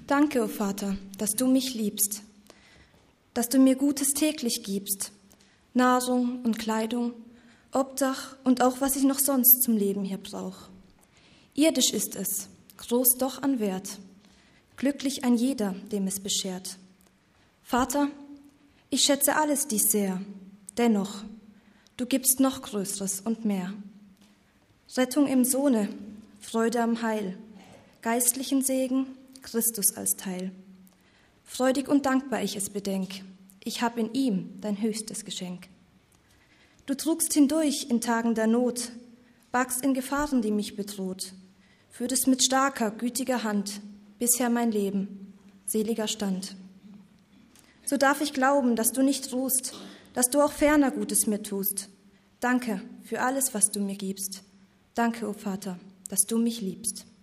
Danke, o Vater, dass du mich liebst, dass du mir Gutes täglich gibst, Nahrung und Kleidung, Obdach und auch, was ich noch sonst zum Leben hier brauch. Irdisch ist es, groß doch an Wert, glücklich ein jeder, dem es beschert. Vater, ich schätze alles dies sehr, dennoch, du gibst noch Größeres und mehr. Rettung im Sohne, Freude am Heil, geistlichen Segen, Christus als Teil. Freudig und dankbar ich es bedenk, ich hab in ihm dein höchstes Geschenk. Du trugst hindurch in Tagen der Not, bargst in Gefahren, die mich bedroht, führtest mit starker, gütiger Hand bisher mein Leben, seliger Stand. So darf ich glauben, dass du nicht ruhst, dass du auch ferner Gutes mir tust. Danke für alles, was du mir gibst. Danke, o Vater, dass du mich liebst.